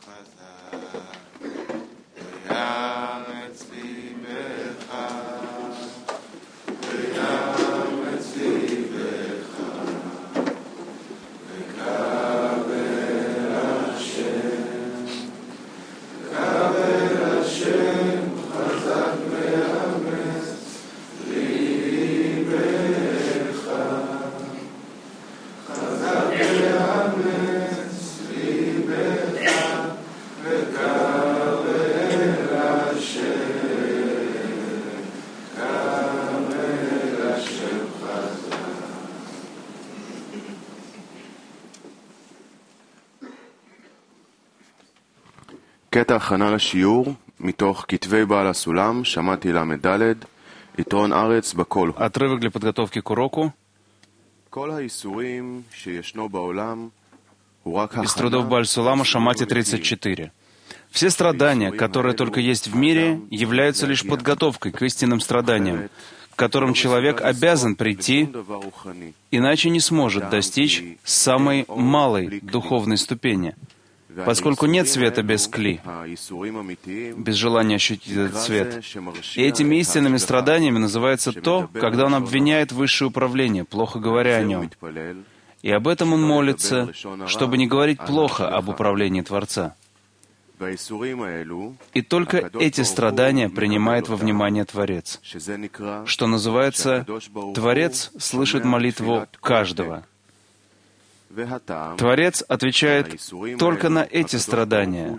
קטע הכנה לשיעור מתוך כתבי בעל הסולם, שמעתי ל"ד, יתרון ארץ בכל הוא. Отрывок для подготовки к уроку. כל האיסורים שישנו בעולם הוא רק Из трудов Бааль-Сулама, Шамати 34. Все страдания, которые только есть в мире, являются лишь подготовкой к истинным страданиям, к которым человек обязан прийти, иначе не сможет достичь самой малой духовной ступени, поскольку нет света без кли, без желания ощутить этот свет. И этими истинными страданиями называется то, когда он обвиняет высшее управление, плохо говоря о нем. И об этом он молится, чтобы не говорить плохо об управлении Творца. И только эти страдания принимает во внимание Творец, что называется, Творец слышит молитву каждого. Творец отвечает только на эти страдания,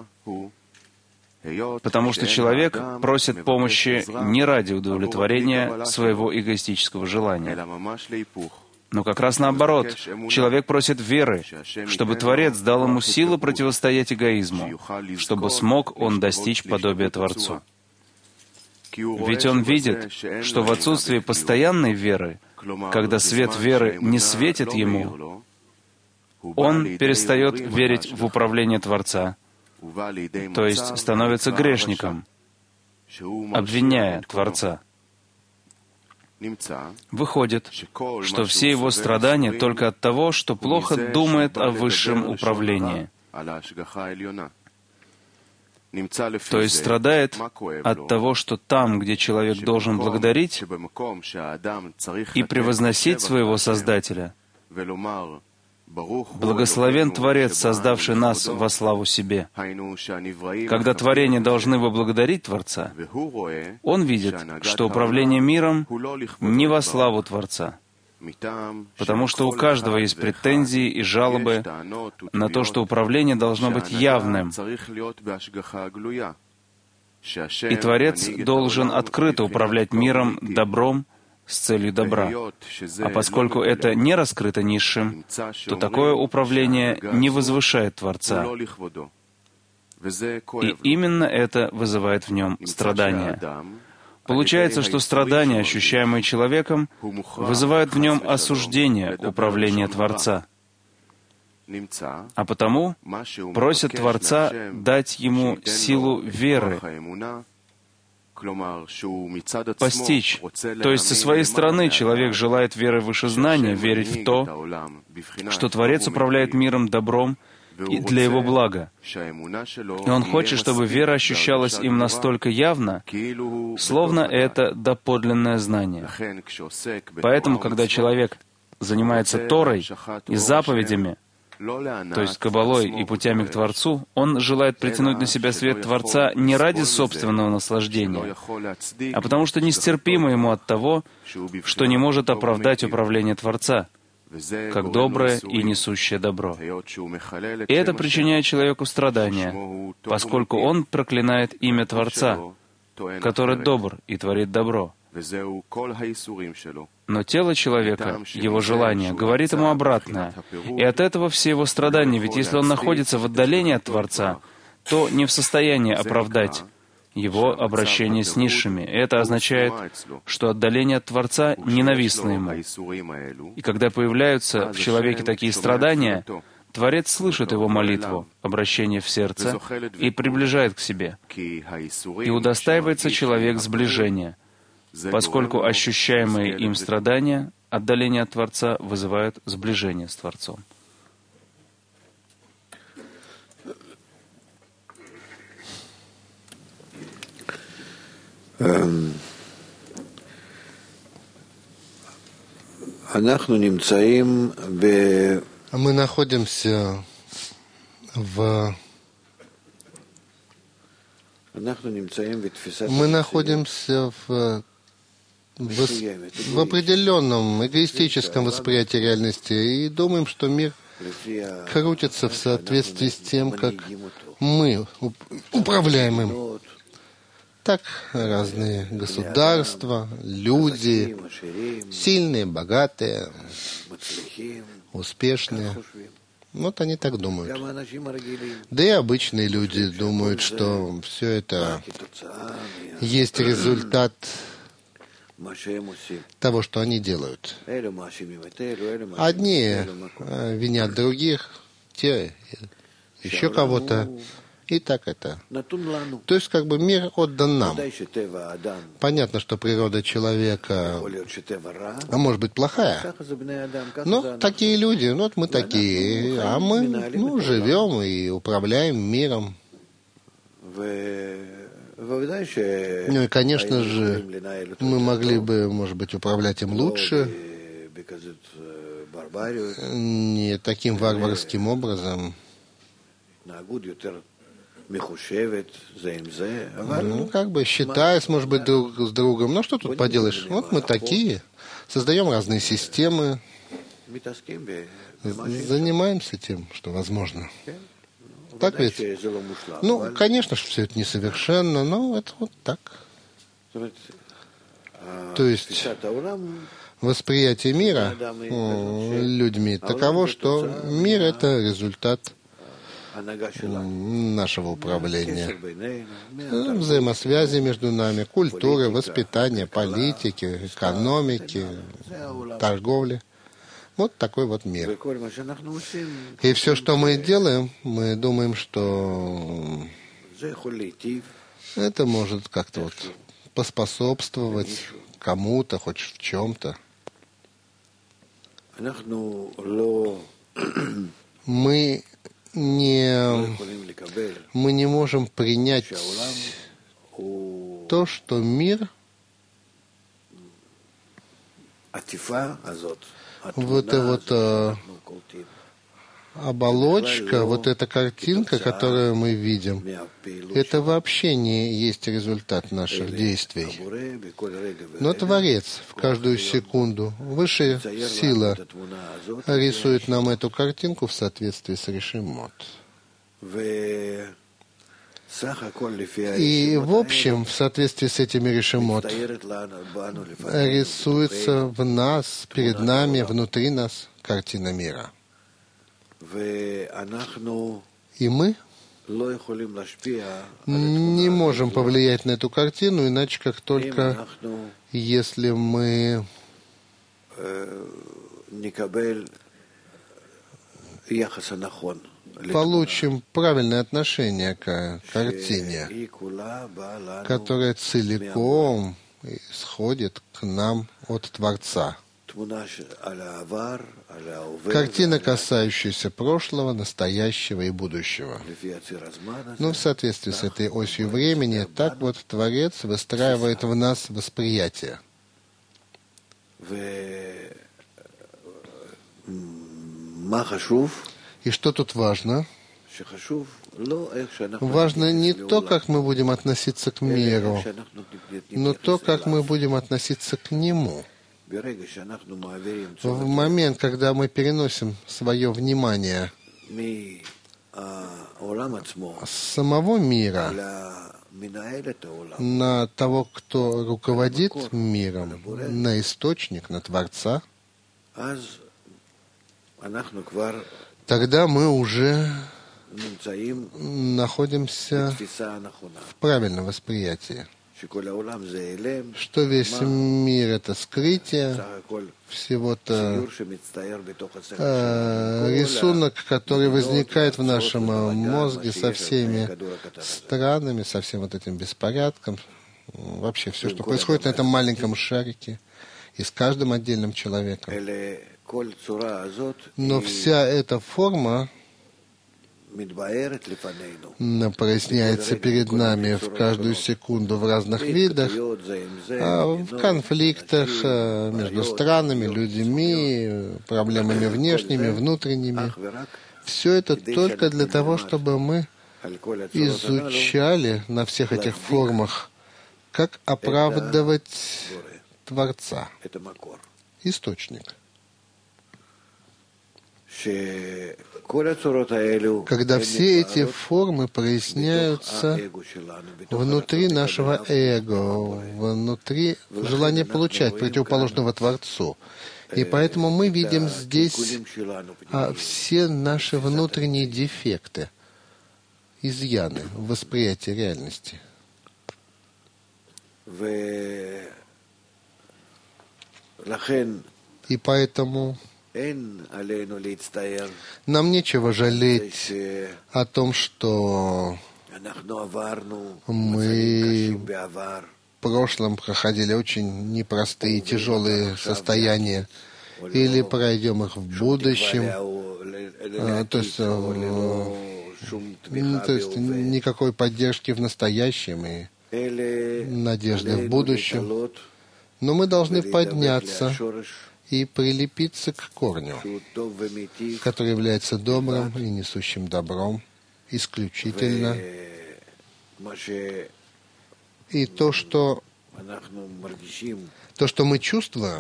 потому что человек просит помощи не ради удовлетворения своего эгоистического желания. Но как раз наоборот, человек просит веры, чтобы Творец дал ему силы противостоять эгоизму, чтобы смог он достичь подобия Творцу. Ведь он видит, что в отсутствии постоянной веры, когда свет веры не светит ему, он перестает верить в управление Творца, то есть становится грешником, обвиняя Творца. Выходит, что все его страдания только от того, что плохо думает о высшем управлении. То есть страдает от того, что там, где человек должен благодарить и превозносить своего Создателя, «Благословен Творец, создавший нас во славу себе». Когда творения должны поблагодарить Творца, он видит, что управление миром не во славу Творца, потому что у каждого есть претензии и жалобы на то, что управление должно быть явным, и Творец должен открыто управлять миром добром, с целью добра. А поскольку это не раскрыто низшим, то такое управление не возвышает Творца. И именно это вызывает в нем страдания. Получается, что страдания, ощущаемые человеком, вызывают в нем осуждение управления Творца. А потому просят Творца дать ему силу веры, постичь. То есть со своей стороны человек желает веры выше знания, верить в то, что Творец управляет миром добром и для его блага. И он хочет, чтобы вера ощущалась им настолько явно, словно это доподлинное знание. Поэтому, когда человек занимается Торой и заповедями, то есть кабалой и путями к Творцу, он желает притянуть на себя свет Творца не ради собственного наслаждения, а потому что нестерпимо ему от того, что не может оправдать управление Творца, как доброе и несущее добро. И это причиняет человеку страдания, поскольку он проклинает имя Творца, который добр и творит добро. Но тело человека, его желание, говорит ему обратное. И от этого все его страдания, ведь если он находится в отдалении от Творца, то не в состоянии оправдать его обращение с низшими. И это означает, что отдаление от Творца ненавистно ему. И когда появляются в человеке такие страдания, Творец слышит его молитву, обращение в сердце, и приближает к себе. И удостаивается человек сближения, поскольку ощущаемые им страдания, отдаление от Творца, вызывают сближение с Творцом. Мы находимся в определенном эгоистическом восприятии реальности и думаем, что мир крутится в соответствии с тем, как мы управляем им. Так разные государства, люди, сильные, богатые, успешные. Вот они так думают. Да и обычные люди думают, что все это есть результат того, что они делают. Одни винят других, те еще кого-то. И так это. То есть, как бы мир отдан нам. Понятно, что природа человека, может быть, плохая. Но такие люди, вот мы такие, а мы живем и управляем миром. Ну и, конечно же, мы могли бы, может быть, управлять им лучше, не таким варварским образом. Как бы считаясь, может быть, друг с другом. Ну, что тут поделаешь? Вот мы такие. Создаем разные системы. Занимаемся тем, что возможно. Так ведь? Ну, конечно, что все это несовершенно, но это вот так. То есть восприятие мира людьми таково, что мир — это результат нашего управления, взаимосвязи между нами, культуры, воспитания, политики, экономики, торговли. Вот такой вот мир. И все, что мы делаем, мы думаем, что это может как-то вот поспособствовать кому-то, хоть в чем-то. Мы не можем принять то, что мир, вот эта вот оболочка, вот эта картинка, которую мы видим, это вообще не есть результат наших действий. Но Творец в каждую секунду, высшая сила, рисует нам эту картинку в соответствии с решимот. И в общем, в соответствии с этими решимот, рисуется в нас, перед нами, внутри нас картина мира. И мы не можем повлиять на эту картину, иначе как только если мы получим правильное отношение к картине, которая целиком исходит к нам от Творца. Картина, касающаяся прошлого, настоящего и будущего. Но в соответствии с этой осью времени, так вот Творец выстраивает в нас восприятие. И что тут важно? Важно не то, как мы будем относиться к миру, но то, как мы будем относиться к нему. В момент, когда мы переносим свое внимание с самого мира на того, кто руководит миром, на источник, на Творца, тогда мы уже находимся в правильном восприятии, что весь мир — это скрытие, всего-то рисунок, который возникает в нашем мозге со всеми странами, со всем вот этим беспорядком, вообще все, что происходит на этом маленьком шарике и с каждым отдельным человеком. Но вся эта форма проясняется перед нами в каждую секунду в разных видах, в конфликтах между странами, людьми, проблемами внешними, внутренними. Все это только для того, чтобы мы изучали на всех этих формах, как оправдывать Творца, источник. Когда все эти формы проясняются внутри нашего эго, внутри желания получать, противоположного Творцу. И поэтому мы видим здесь все наши внутренние дефекты, изъяны в восприятии реальности. И поэтому нам нечего жалеть о том, что мы в прошлом проходили очень непростые, тяжелые состояния, или пройдем их в будущем, то есть никакой поддержки в настоящем и надежды в будущем. Но мы должны подняться и прилепиться к корню, который является добрым и несущим добром исключительно. И то, что мы чувствуем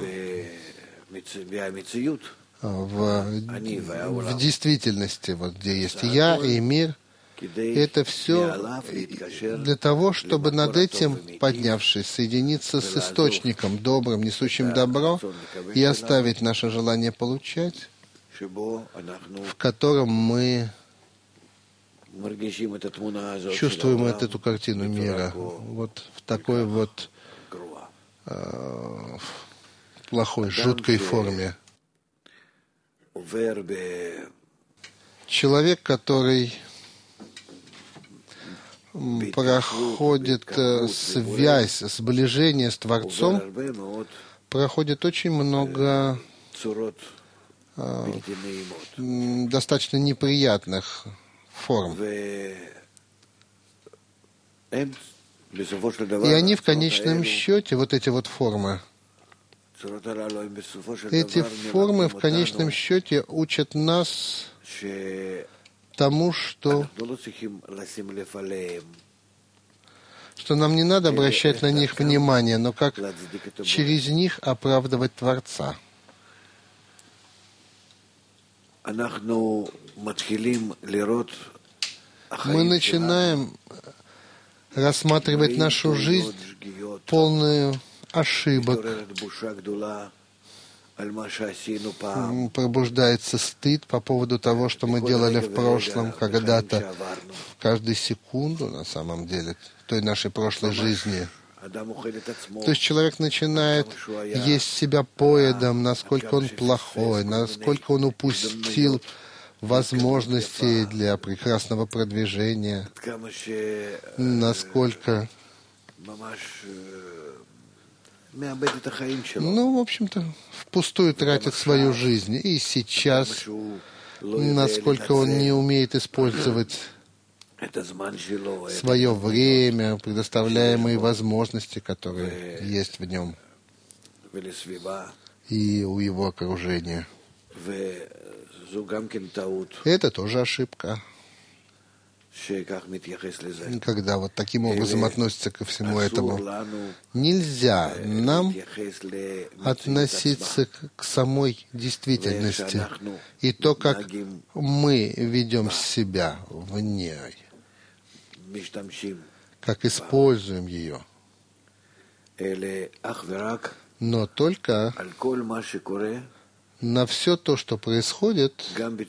в действительности, вот где есть «я» и «мир», это все для того, чтобы над этим, поднявшись, соединиться с источником добрым, несущим добро, и оставить наше желание получать, в котором мы чувствуем эту картину мира, вот в такой вот плохой, жуткой форме. Человек, который проходит связь, сближение с Творцом, проходит очень много достаточно неприятных форм. И они в конечном счете, вот эти вот формы, эти формы в конечном счете учат нас тому, что нам не надо обращать на них внимание, но как через них оправдывать Творца. Мы начинаем рассматривать нашу жизнь полную ошибок. Пробуждается стыд по поводу того, что мы делали в прошлом, когда-то, в каждую секунду, на самом деле, той нашей прошлой жизни. То есть человек начинает есть себя поедом, насколько он плохой, насколько он упустил возможности для прекрасного продвижения, насколько... в общем-то, впустую тратит свою жизнь. И сейчас, насколько он не умеет использовать свое время, предоставляемые возможности, которые есть в нем и у его окружения. Это тоже ошибка. Когда вот таким образом относятся ко всему этому, нельзя нам относиться к самой действительности и то, как мы ведем себя в ней, как используем ее, но только на все то, что происходит,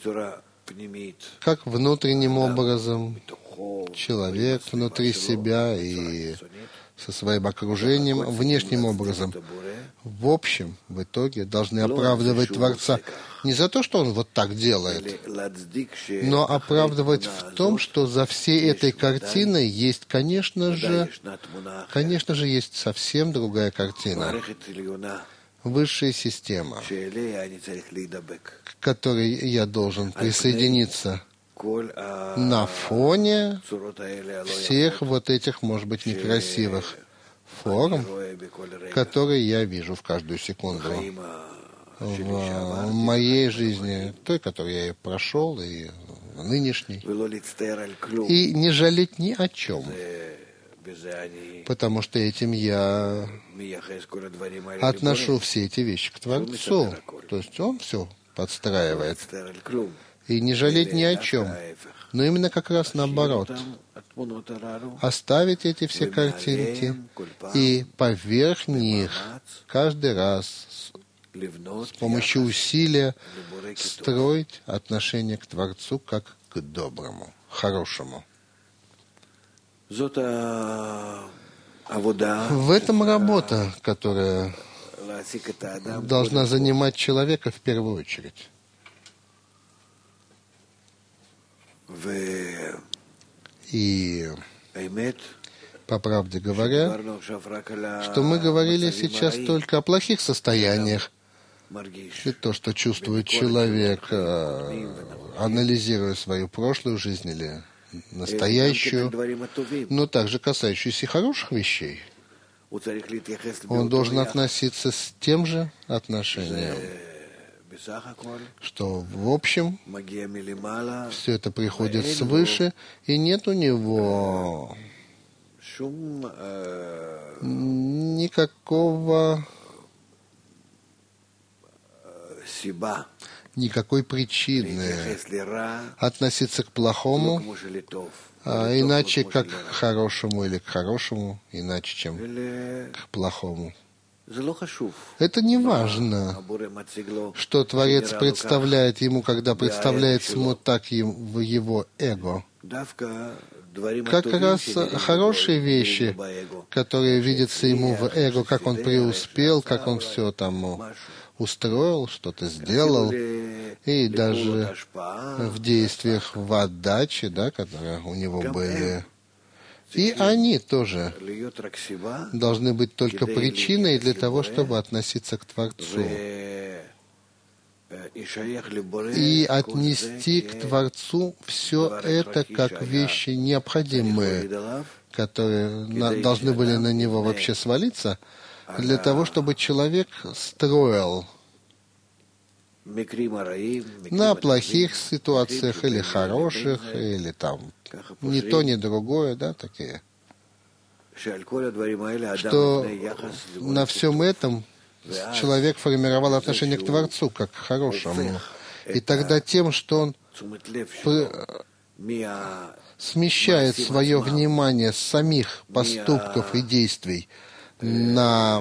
как внутренним образом человек внутри себя и со своим окружением, внешним образом. В общем, в итоге должны оправдывать Творца не за то, что он вот так делает, но оправдывать в том, что за всей этой картиной есть, конечно же, есть совсем другая картина. Высшая система, к которой я должен присоединиться. на фоне всех вот этих, может быть, некрасивых форм, которые я вижу в каждую секунду в моей жизни, той, которую я и прошел, и нынешней, и не жалеть ни о чем, потому что этим я отношу все эти вещи к Творцу, то есть Он все подстраивает, и не жалеть ни о чем, но именно как раз наоборот, оставить эти все картинки и поверх них каждый раз с помощью усилия строить отношение к Творцу как к доброму, хорошему. В этом работа, которая должна занимать человека в первую очередь. И, по правде говоря, что мы говорили сейчас только о плохих состояниях, и то, что чувствует человек, анализируя свою прошлую жизнь или настоящую, но также касающуюся хороших вещей. Он должен относиться с тем же отношением, что в общем все это приходит свыше, и нет у него никакой причины относиться к плохому, иначе как к хорошему, или к хорошему, иначе, чем к плохому. Это не важно, что Творец представляет ему, когда представляет ему так в его эго. Как раз хорошие вещи, которые видятся ему в эго, как он преуспел, как он все там устроил, что-то сделал, и даже в действиях в отдаче, да, которые у него были. И они тоже должны быть только причиной для того, чтобы относиться к Творцу и отнести к Творцу все это как вещи необходимые, которые должны были на него вообще свалиться, для того, чтобы человек строил на плохих ситуациях или хороших, или там ни то, ни другое, да, такие. Что на всем этом человек формировал отношение к Творцу как к хорошему. И тогда тем, что он смещает свое внимание с самих поступков и действий на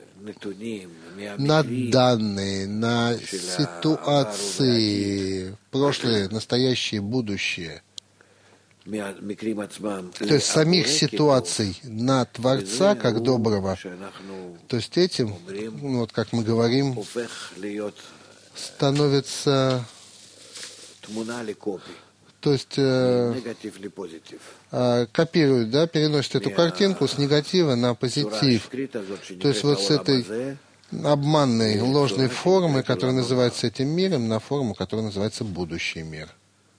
данные, на ситуации, прошлое, настоящее, будущее, то есть самих ситуаций на Творца как доброго, то есть этим, вот как мы говорим, становится, то есть копирует, да, переносит эту картинку с негатива на позитив. То есть вот с этой обманной, ложной формы, которая называется этим миром, на форму, которая называется будущий мир.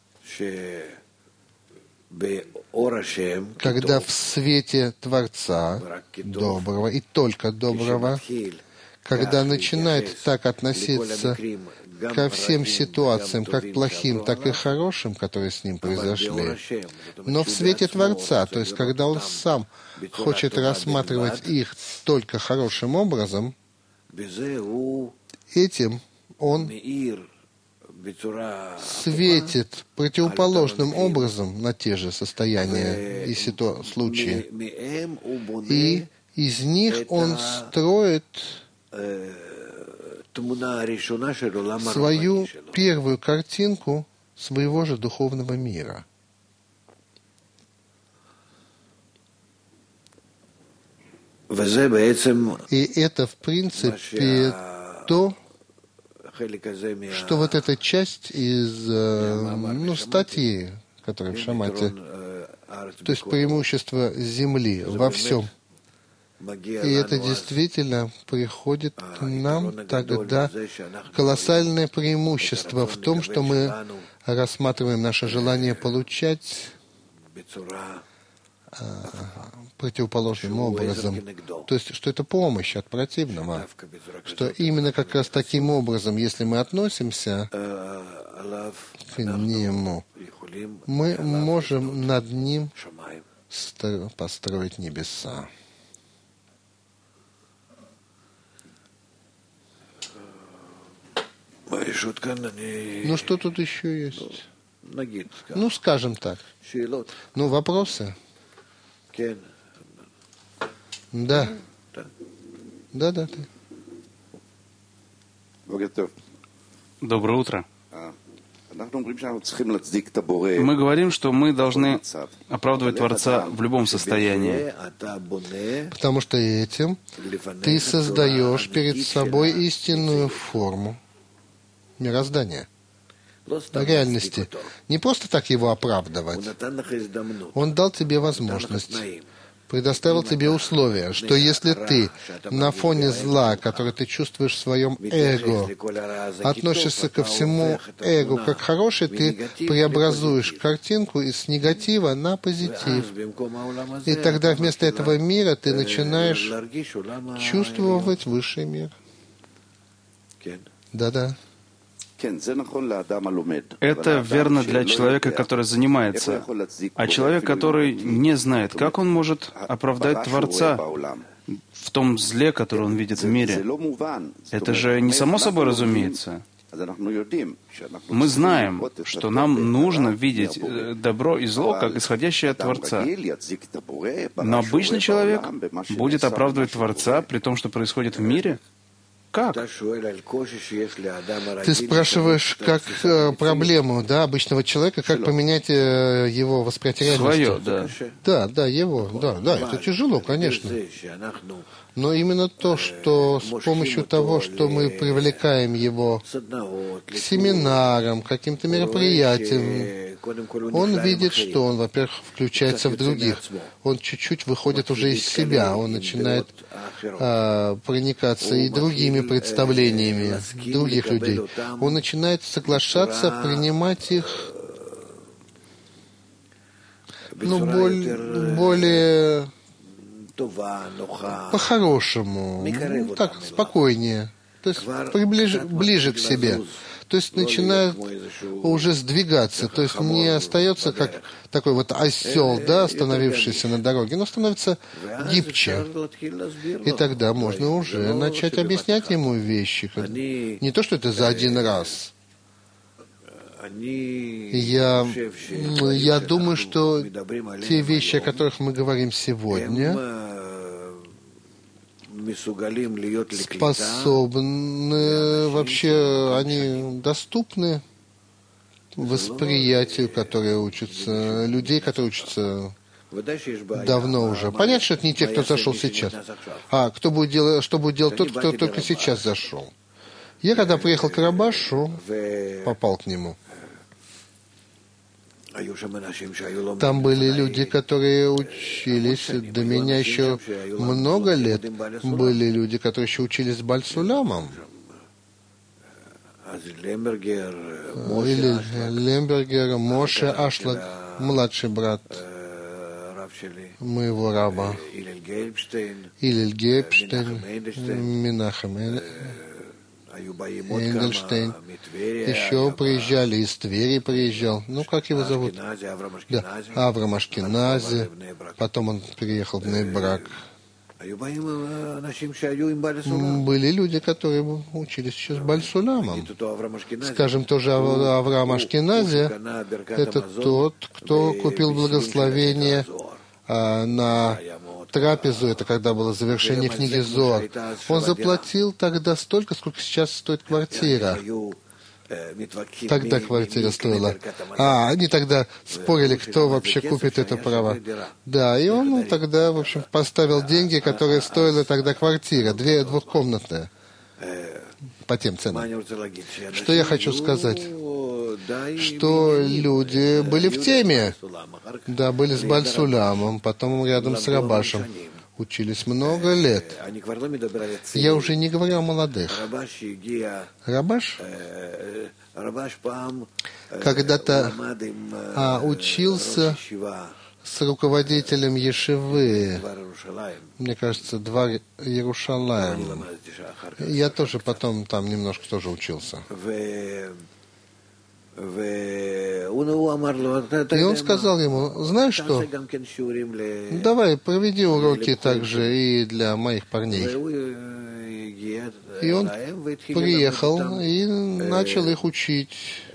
Когда в свете Творца, доброго и только доброго, когда начинает так относиться ко всем ситуациям, как плохим, так и хорошим, которые с ним произошли, но в свете Творца, то есть когда он сам хочет рассматривать их только хорошим образом, этим он светит противоположным образом на те же состояния и случаи. И из них он строит свою первую картинку своего же духовного мира. И это, в принципе, то, что вот эта часть из статьи, которая в Шамате, то есть преимущество Земли во всем, И это действительно приходит к нам тогда колоссальное преимущество в том, что мы рассматриваем наше желание получать противоположным образом. То есть, что это помощь от противного. Что именно как раз таким образом, если мы относимся к нему, мы можем над ним построить небеса. Ну, что тут еще есть? Ну, скажем так. Ну, вопросы? Да. Да. Доброе утро. Мы говорим, что мы должны оправдывать Творца в любом состоянии. Потому что этим ты создаешь перед собой истинную форму мироздания, реальности. Не просто так его оправдывать. Он дал тебе возможность, предоставил тебе условия, что если ты на фоне зла, который ты чувствуешь в своем эго, относишься ко всему эго как хороший, ты преобразуешь картинку из негатива на позитив. И тогда вместо этого мира ты начинаешь чувствовать высший мир. Да. Это верно для человека, который занимается. А человек, который не знает, как он может оправдать Творца в том зле, которое он видит в мире, это же не само собой разумеется. Мы знаем, что нам нужно видеть добро и зло, как исходящее от Творца. Но обычный человек будет оправдывать Творца при том, что происходит в мире? Как? Ты спрашиваешь, как проблему, да, обычного человека, как поменять его восприятие реальности. Свое, да. Да, его, да, это тяжело, конечно. Но именно то, что с помощью того, что мы привлекаем его к семинарам, к каким-то мероприятиям, он видит, что он, во-первых, включается в других. Он чуть-чуть выходит уже из себя, он начинает проникаться и другими представлениями других людей. Он начинает соглашаться, принимать их, более по-хорошему, так, спокойнее, то есть ближе к себе. То есть начинает уже сдвигаться, то есть не остается как такой вот осел, да, остановившийся на дороге, но становится гибче. И тогда можно уже начать объяснять ему вещи. Не то, что это за один раз. Я думаю, что те вещи, о которых мы говорим сегодня, способны, вообще, они доступны восприятию, которые учатся, людей, которые учатся давно уже. Понятно, что это не те, кто зашел сейчас. А что будет делать тот, кто только сейчас зашел? Я, когда приехал к Рабашу, попал к нему. Там были люди, которые учились, до меня еще много лет, были люди, которые еще учились с Бальсулямом. Или Лембергер, Моше Ашлаг, младший брат моего раба, Илель Гейбштейн, Минахем Энгельштейн. Еще приезжали, из Твери приезжал. Ну, как его зовут? Да, Авраам Ашкенази. Потом он переехал в Ней-Брак. Были люди, которые учились еще с Бальсулямом. Скажем, тоже Авраам Ашкенази, это тот, кто купил благословение на трапезу, это когда было завершение книги Зоар. Он заплатил тогда столько, сколько сейчас стоит квартира. Тогда квартира стоила. Они тогда спорили, кто вообще купит это право. Да, и он тогда, в общем, поставил деньги, которые стоили тогда квартира, двухкомнатная, по тем ценам. Что я хочу сказать? Что люди были в теме. Да, были с Бальсулямом, потом рядом с Рабашем. учились много лет. Я уже не говорю о молодых. Рабаш когда-то учился с руководителем Ешивы, мне кажется, Двар Иерушалаем. Я тоже потом там немножко тоже учился. И он сказал ему: знаешь что, давай проведи уроки также и для моих парней. И он приехал и начал их учить.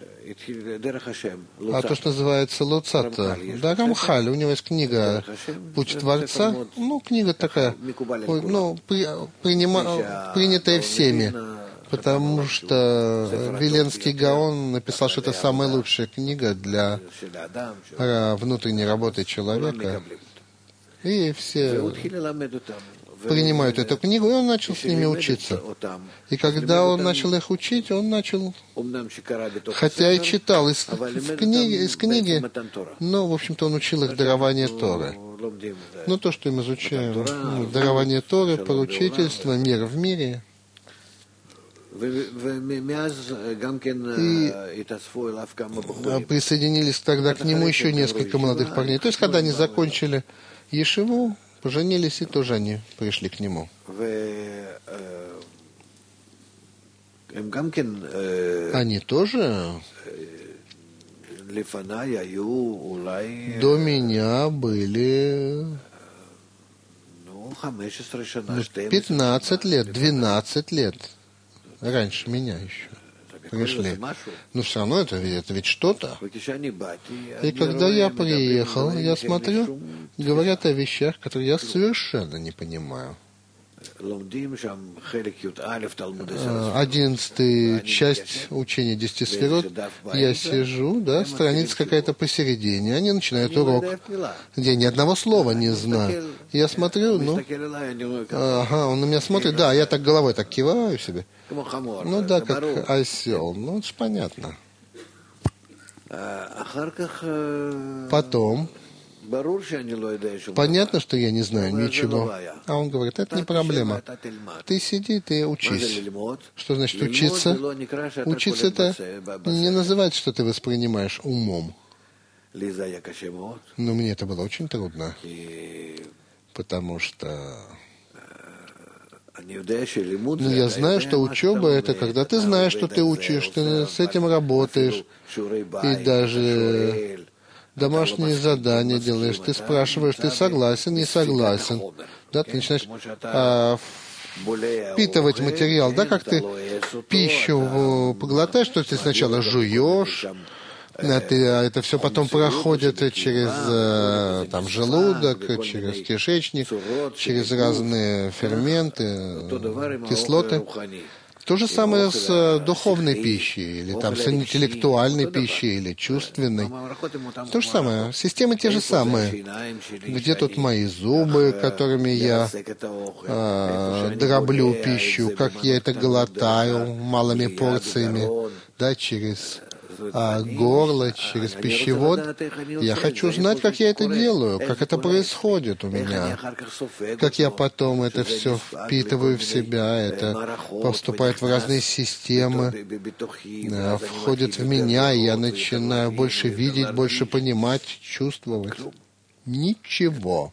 А то, что называется Лоцата, да, Рамхаль, у него есть книга «Путь Творца», ну, книга такая, ну, принятая всеми, потому что Виленский Гаон написал, что это самая лучшая книга для внутренней работы человека, и все принимают эту книгу, и он начал с ними учиться. И когда он начал их учить, он начал, хотя и читал из книги, но, в общем-то, он учил их дарование Торы. Ну, то, что мы изучаем, дарование Торы, поручительство, мир в мире. И присоединились тогда к нему еще несколько молодых парней. То есть, когда они закончили Ешиву, поженились, и тоже они пришли к нему. Они тоже до меня были 15 лет, 12 лет. Раньше меня еще пришли. Но все равно это ведь что-то. И когда я приехал, я смотрю, говорят о вещах, которые я совершенно не понимаю. 11-я часть учения 10 сферот, я сижу, да, страница какая-то посередине, они начинают урок, где я ни одного слова не знаю. Я смотрю, ну, ага, он на меня смотрит, да, я так головой так киваю себе. Ну да, как осел, ну это ж понятно. Потом, понятно, что я не знаю ничего. А он говорит, это не проблема. Ты сиди, ты учись. Что значит учиться? Учиться это не называть, что ты воспринимаешь умом. Но мне это было очень трудно. Потому что я знаю, что учеба — это когда ты знаешь, что ты учишь, ты с этим работаешь, и даже домашние задания делаешь, ты спрашиваешь, ты согласен, не согласен. Да, ты начинаешь впитывать материал, да, как ты пищу поглотаешь, что ты сначала жуешь, это все потом проходит через там, желудок, через кишечник, через разные ферменты, кислоты. То же самое с духовной пищей, или там с интеллектуальной пищей, или чувственной. То же самое. Системы те же самые. Где тут мои зубы, которыми я дроблю пищу, как я это глотаю малыми порциями, да, через горло, через пищевод. Я хочу знать, как я это делаю, как это происходит у меня, как я потом это все впитываю в себя, это поступает в разные системы, входит в меня, и я начинаю больше видеть, больше понимать, чувствовать. Ничего.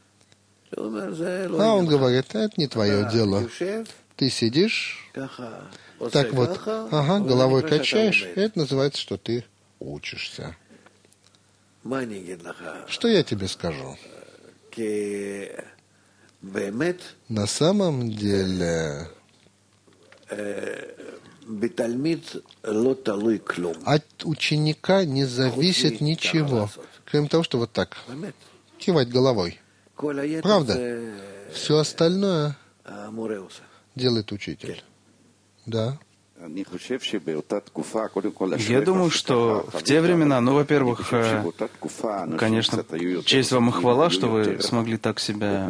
А он говорит, это не твое дело. Ты сидишь, так вот, ага, головой качаешь, это называется, что ты учишься. Что я тебе скажу? На самом деле, от ученика не зависит ничего, кроме того, что вот так кивать головой. Правда? Все остальное делает учитель. Да. Я думаю, что в те времена, ну, во-первых, конечно, честь вам и хвала, что вы смогли так себя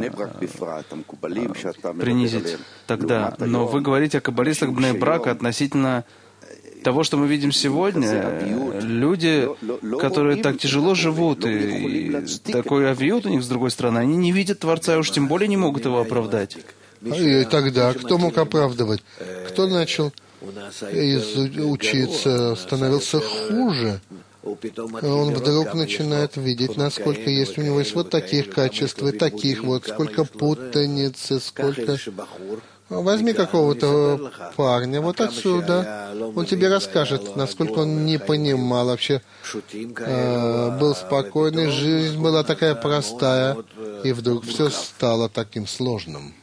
принизить тогда. Но вы говорите о каббалистах Бней Брака относительно того, что мы видим сегодня, люди, которые так тяжело живут, и такой авиют у них с другой стороны, они не видят Творца, и уж тем более не могут его оправдать. И тогда кто мог оправдывать? Кто начал учиться, становился хуже? Он вдруг начинает видеть, насколько есть у него есть вот таких качеств, и таких вот, сколько путаницы, сколько... Возьми какого-то парня вот отсюда, он тебе расскажет, насколько он не понимал вообще, был спокойный, жизнь была такая простая, и вдруг все стало таким сложным.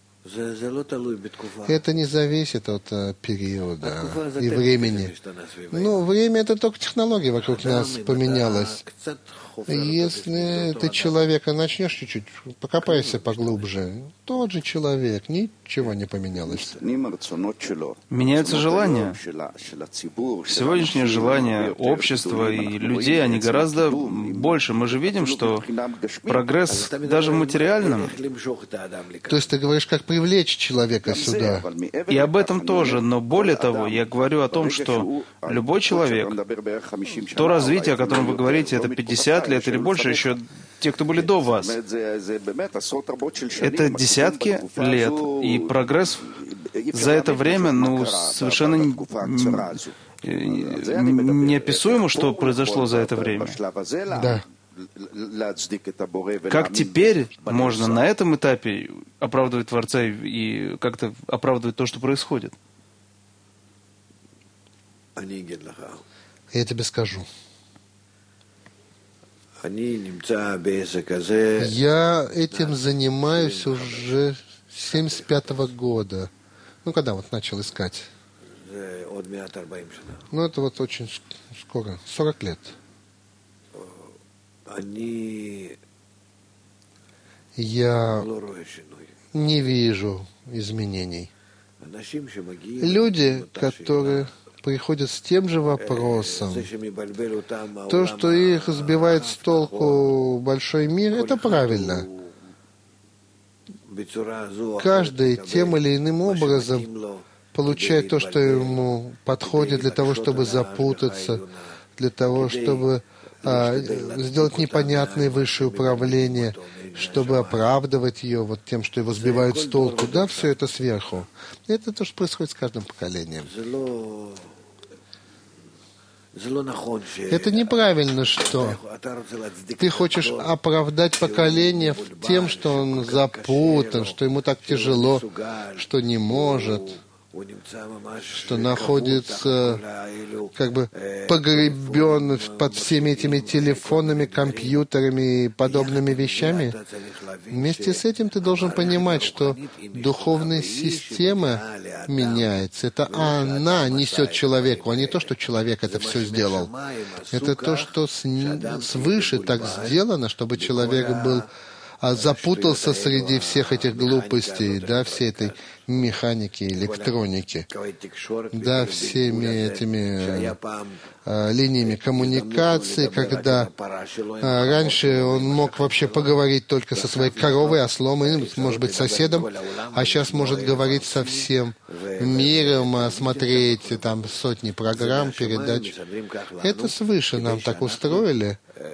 Это не зависит от периода и времени. Ну, время — это только технология вокруг нас поменялась. Если ты человека начнешь чуть-чуть, покопайся поглубже, тот же человек, ничего не поменялось. Меняются желания. Сегодняшние желания общества и людей, они гораздо больше. Мы же видим, что прогресс даже в материальном. То есть ты говоришь, как привлечь человека сюда. И об этом тоже, но более того, я говорю о том, что любой человек, то развитие, о котором вы говорите, это 50 лет или больше, еще те, кто были до вас. Это десятки лет, и прогресс за это время, совершенно неописуемо, что произошло за это время. Да. Как теперь можно на этом этапе оправдывать Творца и как-то оправдывать то, что происходит? Я тебе скажу. Я этим занимаюсь уже с 75-го года. Когда вот начал искать. Это вот очень скоро, 40 лет. Я не вижу изменений. Люди, которые приходят с тем же вопросом, то, что их сбивает с толку большой мир, это правильно. Каждый тем или иным образом получает то, что ему подходит для того, чтобы запутаться, для того, чтобы сделать непонятное высшее управление, чтобы оправдывать ее вот тем, что его сбивают с толку. Да, все это сверху. Это то, что происходит с каждым поколением. Это неправильно, что ты хочешь оправдать поколение тем, что он запутан, что ему так тяжело, что не может, что находится как бы погребен под всеми этими телефонами, компьютерами и подобными вещами. Вместе с этим ты должен понимать, что духовная система меняется. Это она несет человеку, а не то, что человек это все сделал. Это то, что свыше так сделано, чтобы человек был запутался среди всех этих глупостей, да, всей этой механики, электроники, да, всеми этими линиями коммуникации, когда раньше он мог вообще поговорить только со своей коровой, ослом, и, может быть, соседом, а сейчас может говорить со всем миром, смотреть там сотни программ, передач. Это свыше нам так устроили.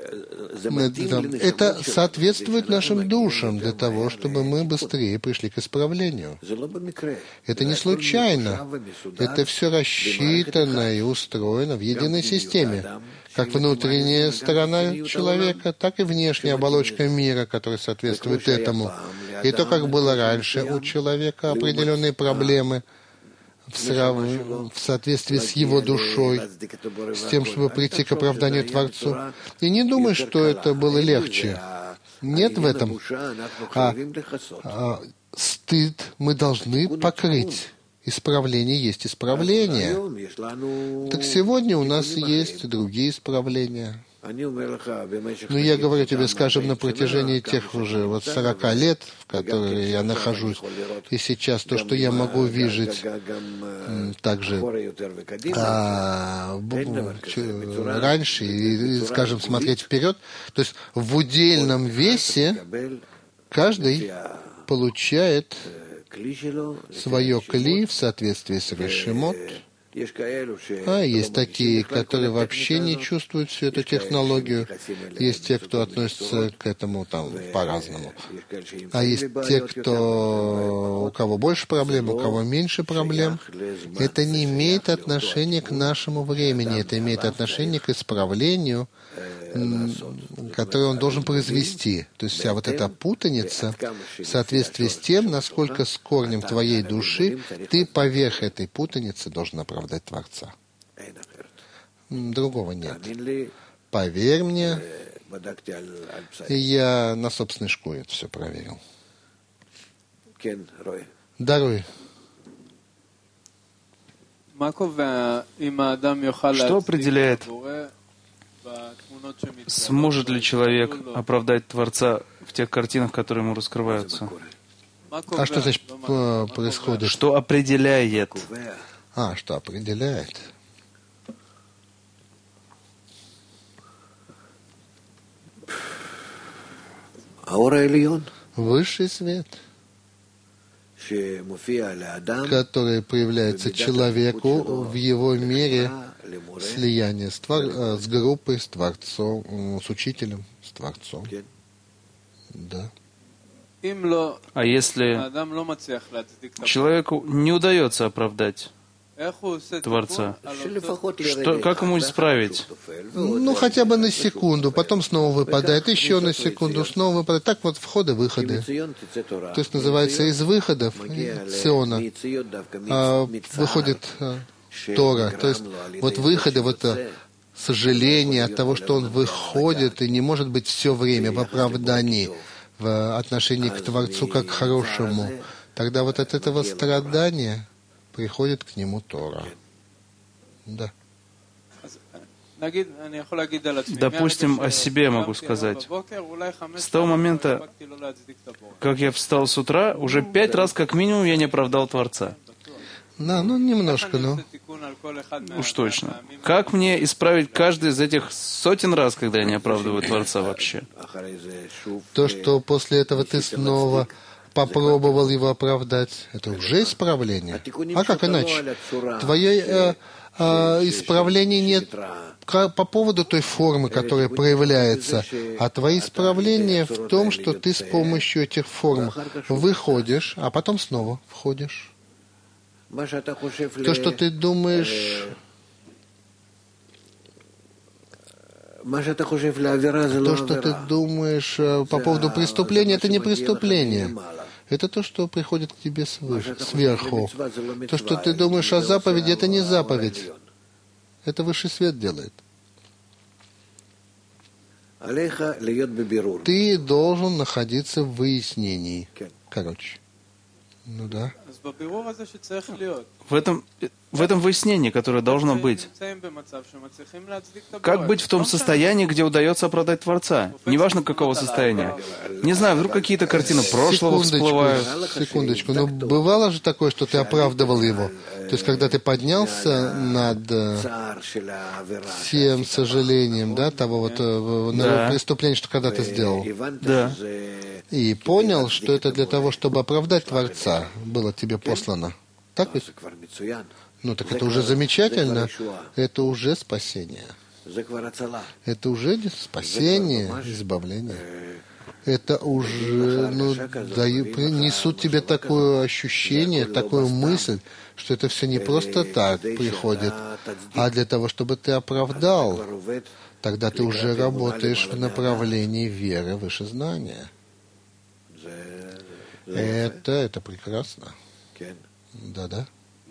Это соответствует нашим душам для того, чтобы мы быстрее пришли к исправлению. Это не случайно. Это все рассчитано и устроено в единой системе. Как внутренняя сторона человека, так и внешняя оболочка мира, которая соответствует этому. И то, как было раньше у человека определенные проблемы в соответствии с его душой, с тем, чтобы прийти к оправданию Творцу. И не думай, что это было легче. Нет в этом. Стыд мы должны покрыть. Исправление есть исправление. Так сегодня у нас есть другие исправления. Но я говорю тебе, скажем, на протяжении тех уже 40 лет, в которые я нахожусь, и сейчас то, что я могу видеть также раньше, и, скажем, смотреть вперед, то есть в удельном весе каждый получает свое кли в соответствии с решимот, А есть такие, которые вообще не чувствуют всю эту технологию. Есть те, кто относится к этому там по-разному. А есть те, у кого больше проблем, у кого меньше проблем. Это не имеет отношения к нашему времени. Это имеет отношение к исправлению, которое он должен произвести. То есть вся вот эта путаница в соответствии с тем, насколько с корнем твоей души ты поверх этой путаницы должен оправдать Творца. Другого нет. Поверь мне, я на собственной шкуре это все проверил. Даруй. Что определяет, сможет ли человек оправдать Творца в тех картинах, которые ему раскрываются? А что значит происходит? Что определяет? Что определяет? Высший свет, который появляется человеку в его мере слияния с группой, с Творцом, с учителем, с Творцом. Да. А если человеку не удается оправдать Творца, как ему исправить? Хотя бы на секунду, потом снова выпадает, еще на секунду, снова выпадает. Так вот входы-выходы. То есть называется из выходов Сиона выходит Тора. То есть вот выходы, сожаление от того, что он выходит и не может быть все время в оправдании, в отношении к Творцу как к хорошему. Тогда вот от этого страдания приходит к нему Тора. Да. Допустим, о себе могу сказать. С того момента, как я встал с утра, уже 5 раз как минимум я не оправдал Творца. Немножко, Уж точно. Как мне исправить каждый из этих сотен раз, когда я не оправдываю Творца вообще? То, что после этого ты снова попробовал его оправдать, это уже исправление. А как иначе? Твое исправление нет по поводу той формы, которая проявляется, а твои исправления в том, что ты с помощью этих форм выходишь, а потом снова входишь. То, что ты думаешь... То, что ты думаешь по поводу преступления, это не преступление. Это то, что приходит к тебе сверху. То, что ты думаешь о заповеди, это не заповедь. Это высший свет делает. Ты должен находиться в выяснении. Да. В этом выяснении, которое должно быть. Как быть в том состоянии, где удается оправдать Творца? Неважно, какого состояния. Не знаю, вдруг какие-то картины прошлого всплывают. Секундочку. Бывало же такое, что ты оправдывал его? То есть, когда ты поднялся над тем сожалением, того преступления, что когда ты сделал. Да. И понял, что это для того, чтобы оправдать Творца, было тебе послано. Так ведь? Так это уже замечательно. Это уже спасение. Это уже спасение, избавление. Это уже несут тебе такое ощущение, такую мысль, что это все не просто так приходит, а для того, чтобы ты оправдал. Тогда ты уже работаешь в направлении веры выше знания. Это прекрасно. Да.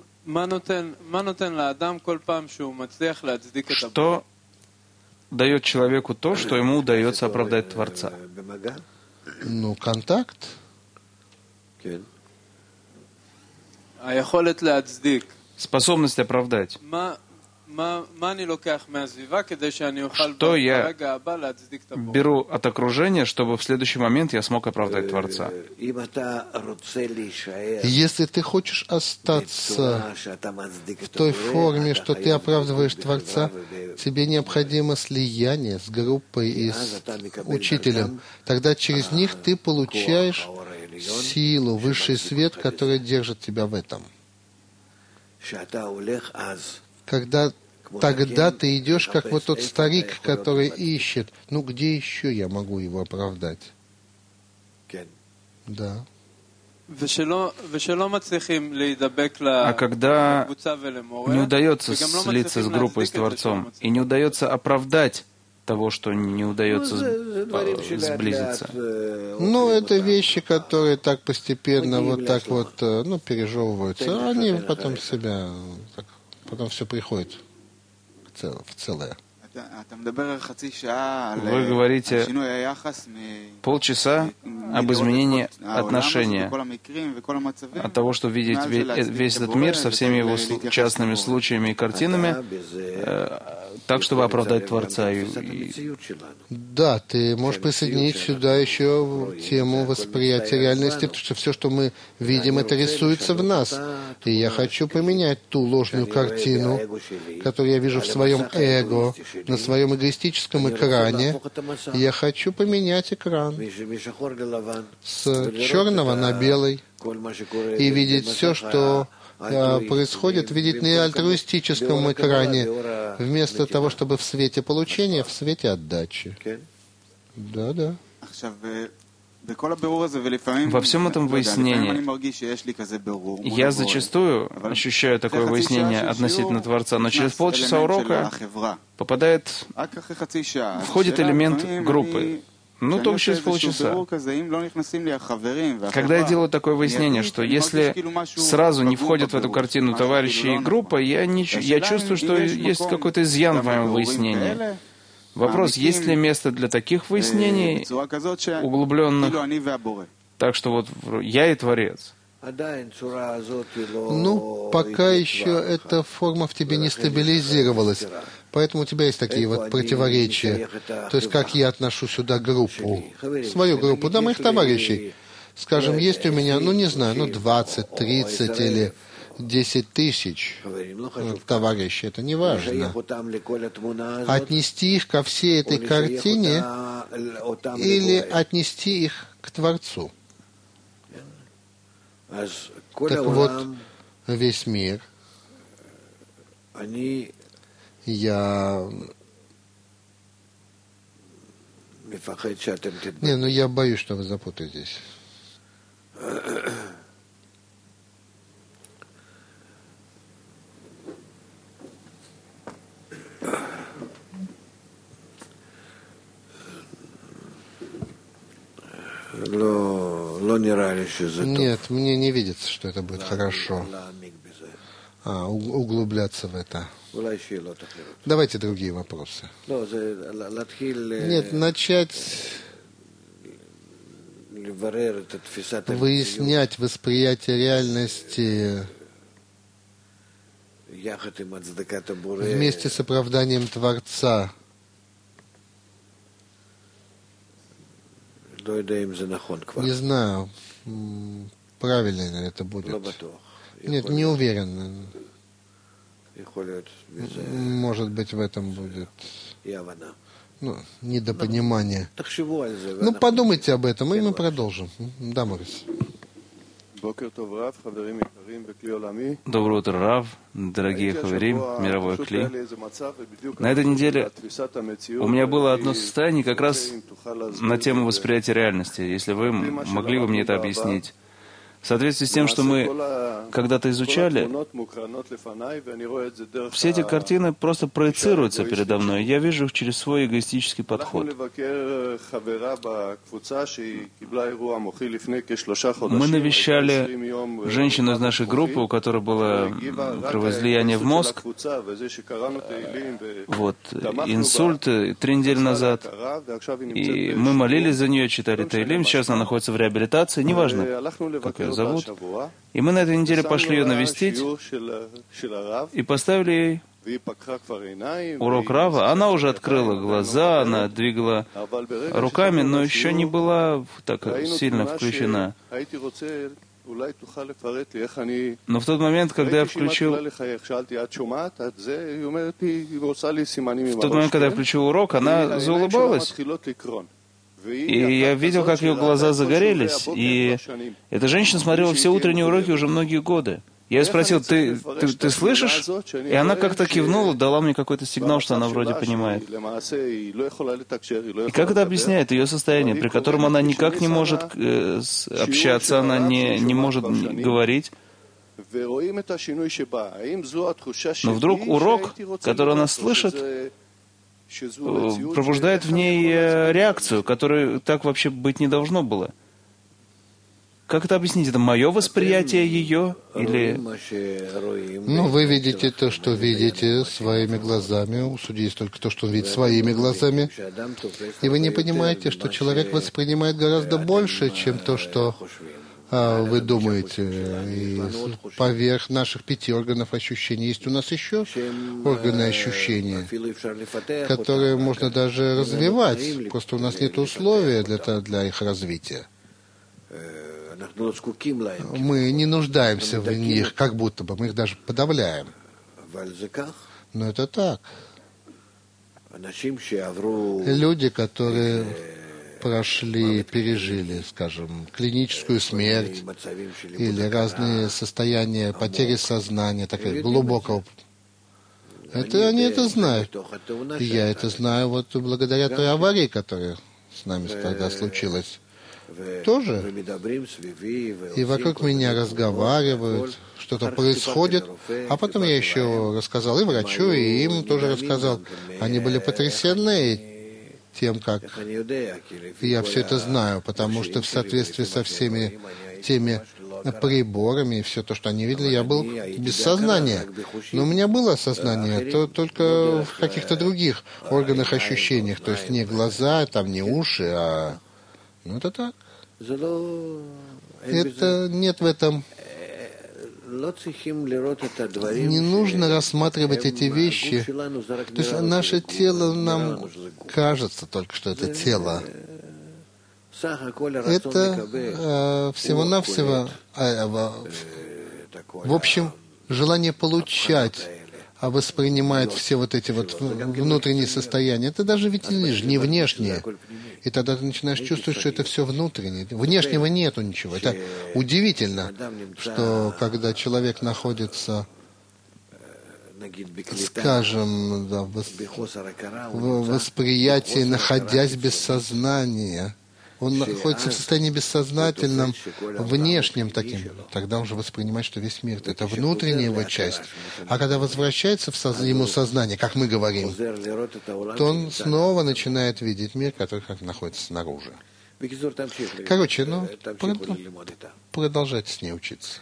Что дает человеку то, что ему удается оправдать Творца? Контакт. Способность оправдать. Что я беру от окружения, чтобы в следующий момент я смог оправдать Творца? Если ты хочешь остаться в той форме, что ты оправдываешь Творца, тебе необходимо слияние с группой и с учителем. Тогда через них ты получаешь силу, высший свет, который держит тебя в этом. Тогда ты идешь, как вот тот старик, который ищет. Ну, где еще я могу его оправдать? Да. А когда не удается слиться с группой, с Творцом, и не удается оправдать того, что не удается сблизиться. Ну, это вещи, которые так постепенно, вот так вот, ну, пережевываются. Они потом себя, так, потом все приходит в целое. Вы говорите полчаса об изменении отношения, от того, что видеть весь этот мир со всеми его частными случаями и картинами, так, чтобы оправдать Творца. Да, ты можешь присоединить сюда еще тему восприятия реальности, потому что все, что мы видим, это рисуется в нас. И я хочу поменять ту ложную картину, которую я вижу в своем эго, на своем эгоистическом экране. Я хочу поменять экран с черного на белый и видеть все, что происходит, видеть на альтруистическом экране, вместо того, чтобы в свете получения, в свете отдачи. Да. Во всем этом выяснении я зачастую ощущаю такое выяснение относительно Творца, но через полчаса урока входит элемент группы. Ну, только через полчаса. Когда я делаю такое выяснение, что если сразу не входят в эту картину товарищи и группа, я чувствую, что есть какой-то изъян в моем выяснении. Вопрос, есть ли место для таких выяснений углубленных? Так что вот я и Творец. Ну, пока еще эта форма в тебе не стабилизировалась. Поэтому у тебя есть такие вот противоречия. То есть, как я отношу сюда группу, свою группу, да, моих товарищей. Скажем, есть у меня, ну, не знаю, 20, 30 или 10 тысяч товарищей, это не важно. Отнести их ко всей этой картине или отнести их к Творцу. Так вот, весь мир, я боюсь, что вы запутаетесь. Нет, мне не видится, что это будет хорошо. Углубляться в это. Давайте другие вопросы. Нет, начать выяснять восприятие реальности вместе с оправданием Творца. Не знаю, правильно ли это будет. Нет, не уверен. Может быть, в этом будет недопонимание. Ну, подумайте об этом, и мы продолжим. Да, Морис. Доброе утро, Рав, дорогие хаверим, мировой кли. На этой неделе у меня было одно состояние как раз на тему восприятия реальности. Если вы могли бы мне это объяснить. В соответствии с тем, что мы когда-то изучали, все эти картины просто проецируются передо мной. Я вижу их через свой эгоистический подход. Мы навещали женщину из нашей группы, у которой было кровоизлияние в мозг. Вот, инсульт 3 недели назад. И мы молились за нее, читали Теилим. Сейчас она находится в реабилитации. Неважно, как ее зовут. И мы на этой неделе пошли ее навестить и поставили ей урок Рава. Она уже открыла глаза, она двигала руками, но еще не была так сильно включена. Но в тот момент, когда я включил урок, она заулыбалась. И я видел, как ее глаза загорелись. И эта женщина смотрела все утренние уроки уже многие годы. Я ее спросил, ты слышишь? И она как-то кивнула, дала мне какой-то сигнал, что она вроде понимает. И как это объясняет ее состояние, при котором она никак не может общаться, она не может говорить? Но вдруг урок, который она слышит, пробуждает в ней реакцию, которой так вообще быть не должно было. Как это объяснить? Это мое восприятие ее? Или... Ну, вы видите то, что видите своими глазами. У судьи есть только то, что он видит своими глазами. И вы не понимаете, что человек воспринимает гораздо больше, чем то, что вы думаете. И поверх наших 5 органов ощущений есть у нас еще органы ощущения, которые можно даже развивать. Просто у нас нет условий для их развития. Мы не нуждаемся в них, как будто бы, мы их даже подавляем. Но это так. Люди, которые пережили, скажем, клиническую смерть или разные состояния потери сознания, такого глубокого. Они это знают. И я это знаю вот благодаря той аварии, которая с нами тогда случилась. Тоже. И вокруг меня разговаривают, что-то происходит. А потом я еще рассказал и врачу, и им тоже рассказал. Они были потрясены тем, как я все это знаю, потому что в соответствии со всеми теми приборами и все то, что они видели, я был без сознания. Но у меня было сознание, только в каких-то других органах ощущениях. То есть не глаза, там не уши, а... Ну, это так. Это нет в этом. Не нужно рассматривать эти вещи. То есть наше тело, нам кажется только, что это тело. Это всего-навсего, в общем, желание получать, воспринимает все вот эти вот внутренние состояния. Это даже ведь не внешнее. И тогда ты начинаешь чувствовать, что это все внутреннее. Внешнего нету ничего. Это удивительно, что когда человек находится, скажем, в восприятии, находясь без сознания, он находится в состоянии бессознательном, внешнем таким. Тогда он же воспринимает, что весь мир — это внутренняя его часть. А когда возвращается ему сознание, как мы говорим, то он снова начинает видеть мир, который как находится снаружи. Короче, продолжайте с ней учиться.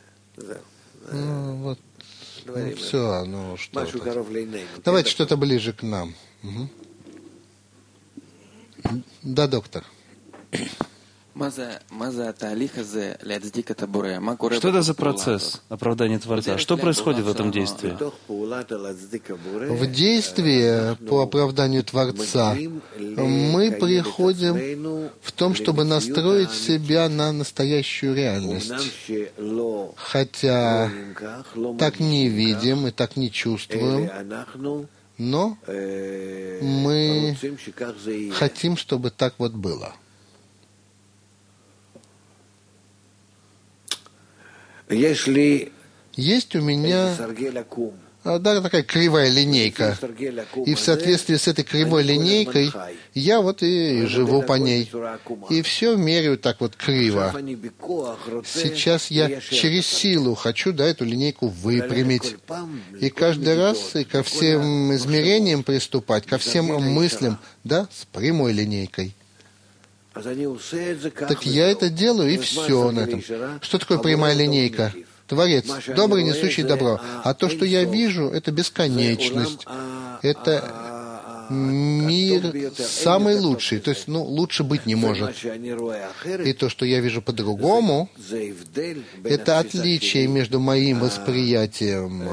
Все, что-то. Давайте что-то ближе к нам. Угу. Да, доктор. Что это за процесс оправдания Творца? Что происходит в этом действии? В действии по оправданию Творца мы приходим в том, чтобы настроить себя на настоящую реальность. Хотя так не видим и так не чувствуем, но мы хотим, чтобы так вот было. Есть у меня такая кривая линейка. И в соответствии с этой кривой линейкой я вот и живу по ней. И все меряю так вот криво. Сейчас я через силу хочу эту линейку выпрямить. И каждый раз и ко всем измерениям приступать, ко всем мыслям, с прямой линейкой. Так я это делаю, и все на этом. Что такое прямая линейка? Творец, добрый, несущий добро. А то, что я вижу, это бесконечность. Это мир самый лучший. То есть, лучше быть не может. И то, что я вижу по-другому, это отличие между моим восприятием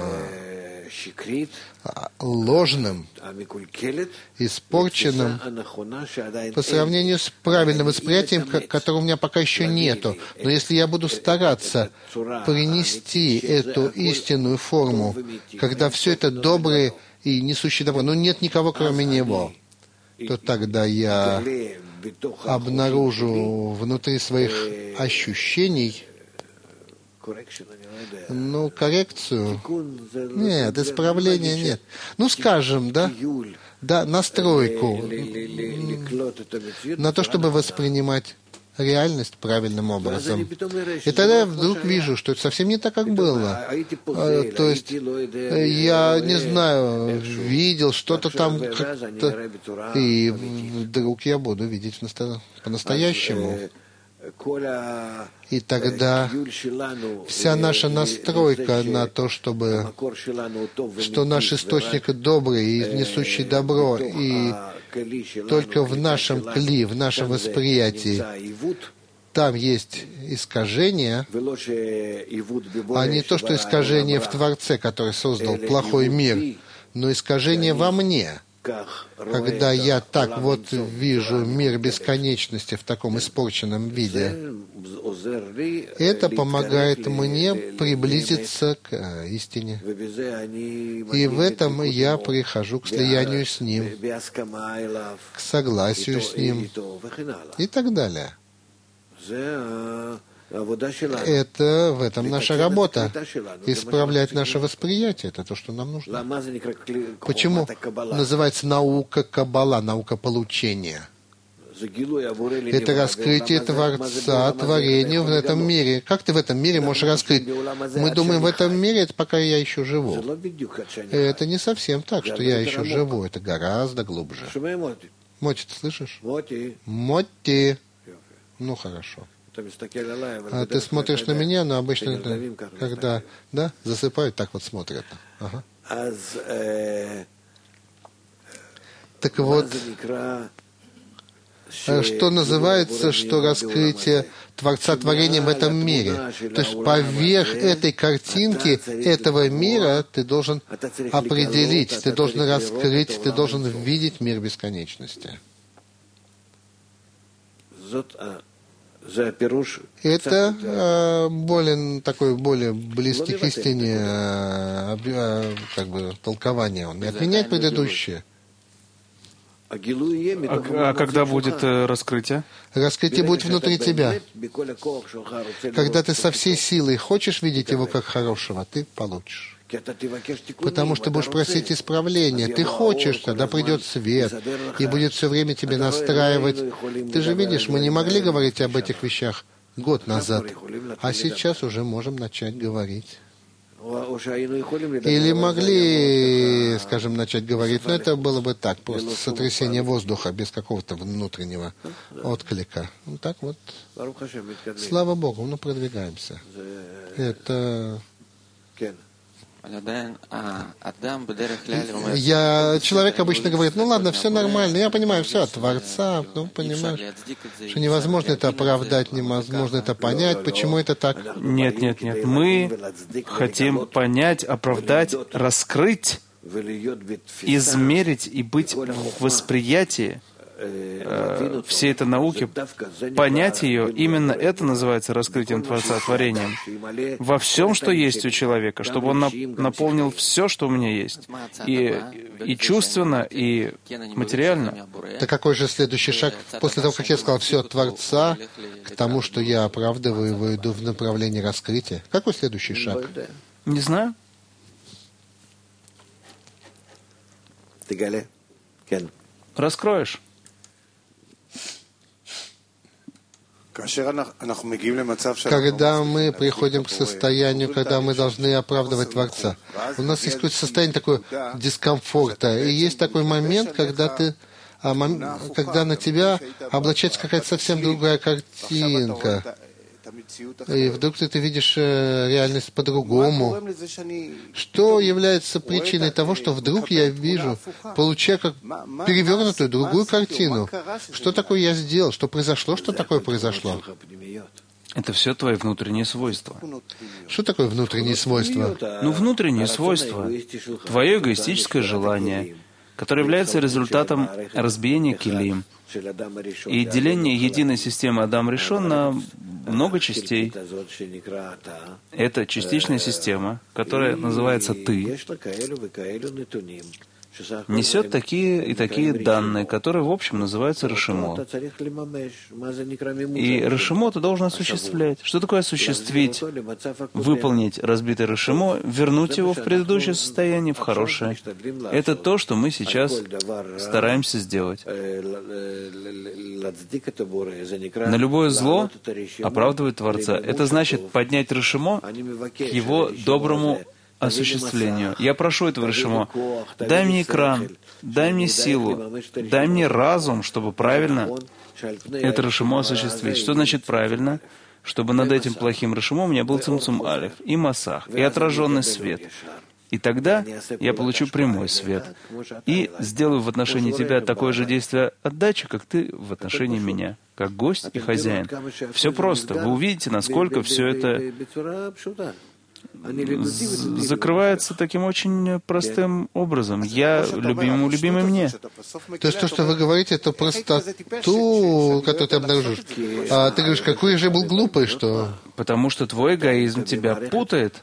ложным, испорченным, по сравнению с правильным восприятием, которого у меня пока еще нету. Но если я буду стараться принести эту истинную форму, когда все это доброе и несущее добро, нет никого, кроме него, то тогда я обнаружу внутри своих ощущений Ну, коррекцию? Нет, исправления нет. Ну, скажем, да, настройку на то, чтобы воспринимать реальность правильным образом. И тогда я вдруг вижу, что это совсем не так, как было. То есть, я не знаю, видел что-то там как-то, и вдруг я буду видеть по-настоящему. И тогда вся наша настройка на то, что наш источник добрый и несущий добро, и только в нашем кли, в нашем восприятии, там есть искажение, а не то, что искажение в Творце, который создал плохой мир, но искажение во мне. Когда я так вот вижу мир бесконечности в таком испорченном виде, это помогает мне приблизиться к истине. И в этом я прихожу к слиянию с Ним, к согласию с Ним и так далее. Это в этом наша работа. Исправлять наше восприятие. Это то, что нам нужно. Почему называется наука Каббала, наука получения? Это раскрытие Творца, творения в этом мире. Как ты в этом мире можешь раскрыть? Мы думаем, в этом мире это пока я еще живу. Это не совсем так, что я еще живу. Это гораздо глубже. Моти, ты слышишь? Моти. Ну, хорошо. А ты смотришь на меня, но обычно, когда засыпают, так вот смотрят. Ага. Так вот, что называется, что раскрытие Творца творения в этом мире. То есть поверх этой картинки, этого мира, ты должен определить, ты должен раскрыть, ты должен видеть мир бесконечности. Это более близкий к истине толкование. Он не отменяет предыдущее. А когда будет раскрытие? Раскрытие будет внутри тебя. Когда ты со всей силой хочешь видеть его как хорошего, ты получишь. Потому что будешь просить исправления. Ты хочешь, тогда придет свет, и будет все время тебе настраивать. Ты же видишь, мы не могли говорить об этих вещах год назад, а сейчас уже можем начать говорить. Или могли, скажем, начать говорить, но это было бы так, просто сотрясение воздуха, без какого-то внутреннего отклика. Вот так вот. Слава Богу, мы продвигаемся. Это... Человек обычно говорит, ну ладно, все нормально, я понимаю, все от Творца, ну понимаешь, что невозможно это оправдать, невозможно это понять, почему это так. Нет, мы хотим понять, оправдать, раскрыть, измерить и быть в восприятии всей этой науки, понять ее, именно это называется раскрытием Творца, творением. Во всем, что есть у человека, чтобы он наполнил все, что у меня есть, и чувственно, и материально. Так какой же следующий шаг? После того, как я сказал все от Творца, к тому, что я оправдываю его, иду в направлении раскрытия. Какой следующий шаг? Не знаю. Раскроешь. Когда мы приходим к состоянию, когда мы должны оправдывать Творца, у нас есть какое-то состояние такого дискомфорта. И есть такой момент, когда на тебя облачается какая-то совсем другая картинка. И вдруг ты видишь реальность по-другому. Что является причиной того, что вдруг я вижу, получаю как перевернутую другую картину? Что такое я сделал? Что произошло? Что такое произошло? Это все твои внутренние свойства. Что такое внутренние свойства? Ну, внутренние свойства. Твое эгоистическое желание, которое является результатом разбиения килим и деления единой системы Адам Ришон на много частей. Это частичная система, которая называется «ты». несет такие и такие данные, которые в общем называются решемот. И решемо ты должен осуществлять. Что такое осуществить? Выполнить разбитое решемо, вернуть его в предыдущее состояние, в хорошее. Это то, что мы сейчас стараемся сделать. На любое зло оправдывает Творца. Это значит поднять решемо к его доброму осуществлению. Я прошу этого решемо, дай мне экран, дай мне силу, дай мне разум, чтобы правильно это решемо осуществить. Что значит правильно? Чтобы над этим плохим решемо у меня был цимцум алеф, и масах, и отраженный свет. И тогда я получу прямой свет. И сделаю в отношении тебя такое же действие отдачи, как ты в отношении меня, как гость и хозяин. Все просто. Вы увидите, насколько все это закрывается таким очень простым образом. Я любимому, любимый мне. То есть то, что вы говорите, это простоту, которую ты обнаружишь. А ты говоришь, какой же был глупый, что... Потому что твой эгоизм тебя путает.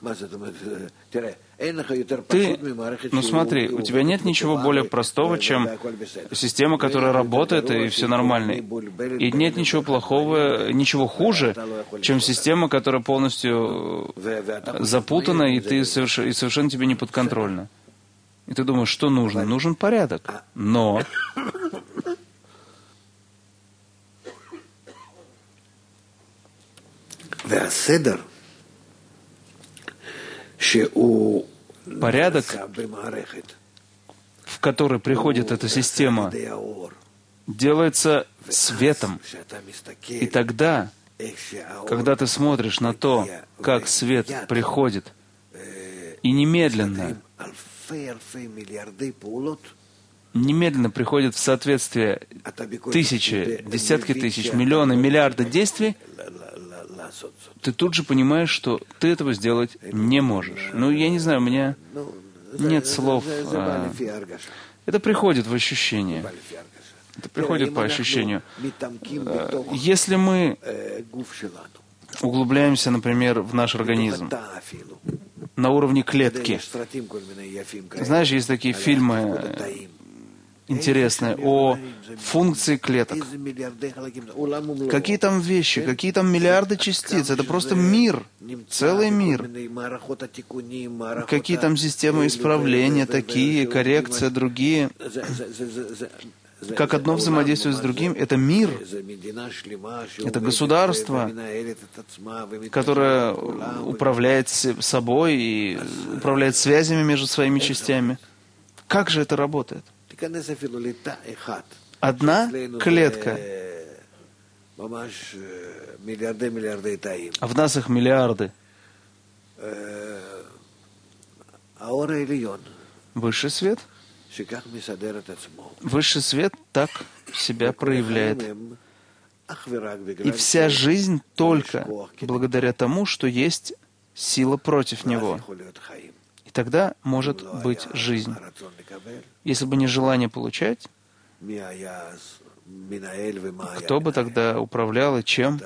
Ты, смотри, у тебя нет ничего более простого, чем система, которая работает, и все нормально. И нет ничего плохого, ничего хуже, чем система, которая полностью запутана, и совершенно тебе не подконтрольна. И ты думаешь, что нужно? Нужен порядок. Но... Порядок, в который приходит эта система, делается светом. И тогда, когда ты смотришь на то, как свет приходит, и немедленно приходит в соответствие тысячи, десятки тысяч, миллионы, миллиарды действий, ты тут же понимаешь, что ты этого сделать не можешь. Я не знаю, у меня нет слов. Это приходит в ощущение. Это приходит по ощущению. Если мы углубляемся, например, в наш организм на уровне клетки. Знаешь, есть такие фильмы интересные о функции клеток. Какие там вещи, какие там миллиарды частиц. Это просто мир, целый мир. Какие там системы исправления, такие, коррекция, другие. Как одно взаимодействует с другим, это мир, это государство, которое управляет собой и управляет связями между своими частями. Как же это работает? Одна клетка, а в нас их миллиарды. Высший свет? Высший свет так себя проявляет. И вся жизнь только благодаря тому, что есть сила против него. И тогда может быть жизнь. Если бы не желание получать, кто бы тогда управлял и чем?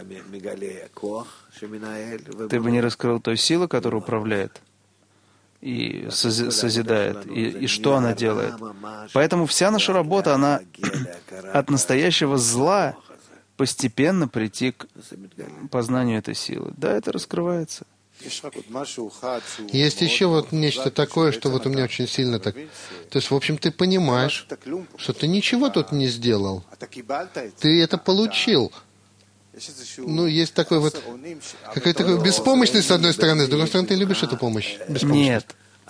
Ты бы не раскрыл той силы, которая управляет и созидает, и что она делает. Поэтому вся наша работа, она от настоящего зла постепенно прийти к познанию этой силы. Да, это раскрывается. Есть еще нечто такое, что у меня очень сильно так... То есть, в общем, ты понимаешь, что ты ничего тут не сделал. Ты это получил. Есть такой какая-то такая беспомощность, с одной стороны, с другой стороны, ты любишь эту помощь. Нет.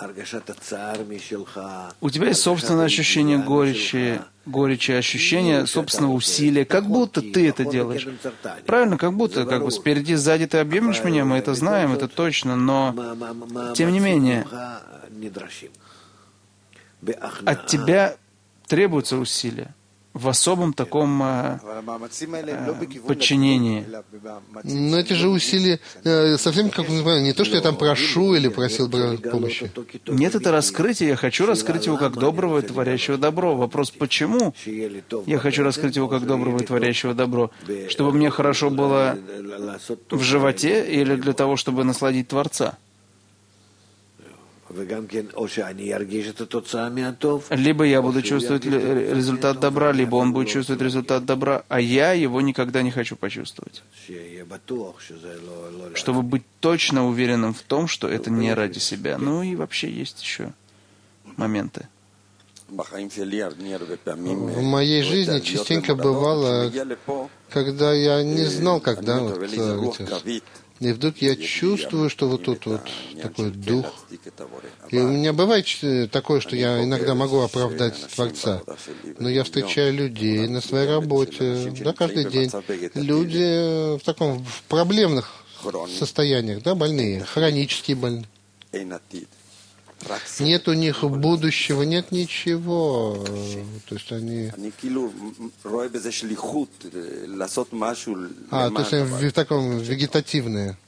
У тебя есть собственное ощущение горечи, ощущение собственного усилия, как будто ты это делаешь. Правильно, как будто, спереди, сзади ты объемлешь меня, мы это знаем, это точно, но тем не менее от тебя требуются усилия в особом таком подчинении. Но эти же усилия совсем, не то, что я там прошу или просил помощи. Нет, это раскрытие. Я хочу раскрыть его как доброго и творящего добро. Вопрос, почему я хочу раскрыть его как доброго и творящего добро? Чтобы мне хорошо было в животе или для того, чтобы насладить Творца? Либо я буду чувствовать результат добра, либо он будет чувствовать результат добра, а я его никогда не хочу почувствовать. Чтобы быть точно уверенным в том, что это не ради себя. Ну и вообще есть еще моменты. В моей жизни частенько бывало, когда я не знал, когда и вдруг я чувствую, что вот тут вот такой дух. И у меня бывает такое, что я иногда могу оправдать Творца. Но я встречаю людей на своей работе, да, каждый день. Люди в проблемных состояниях, да, больные, хронически больные. Нет у них будущего, нет ничего. То есть они... то есть они в таком вегетативные.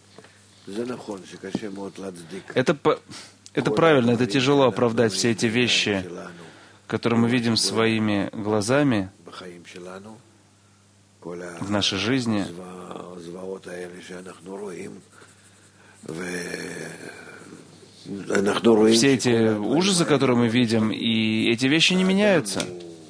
Это правильно, это тяжело оправдать все эти вещи, которые мы видим своими глазами в нашей жизни. Все эти ужасы, которые мы видим, и эти вещи не меняются.